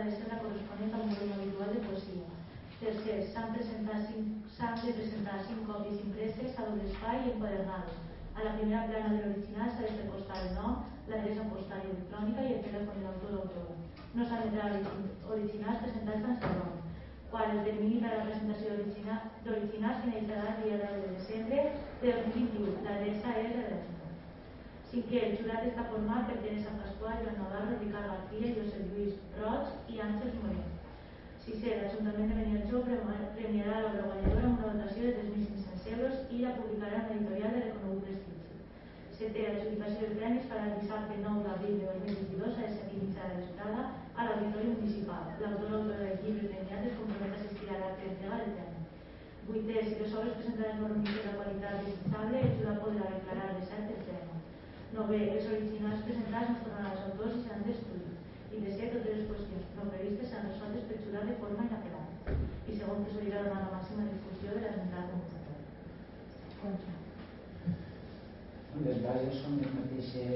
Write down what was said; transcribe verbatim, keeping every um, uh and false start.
de ser la corresponent a un volum habitual de poesia. Tercer, s'han de presentar cinc còpies impreses a doble espai i enquadernades. A la primera plana de l'original s'ha de fer constar el nom, l'adreça postal i electrònica i el telèfon de l'autor o autora. No s'han d'entrar originals presentats en segon. Quart, el termini per a la presentació d'originals finalitzarà el dia deu de desembre de dos mil vint-i-u. L'adreça és redacció. Cinquè, el jurat està format per Teresa Pasqual, Joan Navarro, Ricard García, Josep Lluís Roig i Àngels Moreno. Sisè, l'Ajuntament de Beniarjó premiarà l'obra guanyadora amb una dotació de tres mil cinc-cents euros i la publicarà en l'editorial de reconegut prestigi. Setè, l'adjudicació del premi es farà el dissabte nou d'abril de dos mil vint-i-dos a les set i mitja de la vesprada a l'Auditori Municipal. L'autor o autora del llibre premiat es compromet a assistir a l'acte d'entrega del premi. Vuitè, si les obres presentades no reuneixen la qualitat desitjable, el jurat podrà declarar desert el premi. Novè, els originals presentats no es tornaran als autors i seran destruïts. I desè, totes les qüestions no previstes seran resoltes pel jurat de forma inapel·lable. I segon, que s'hauria de donar la màxima difusió de l'esmentada convocatòria. Les bases són les mateixes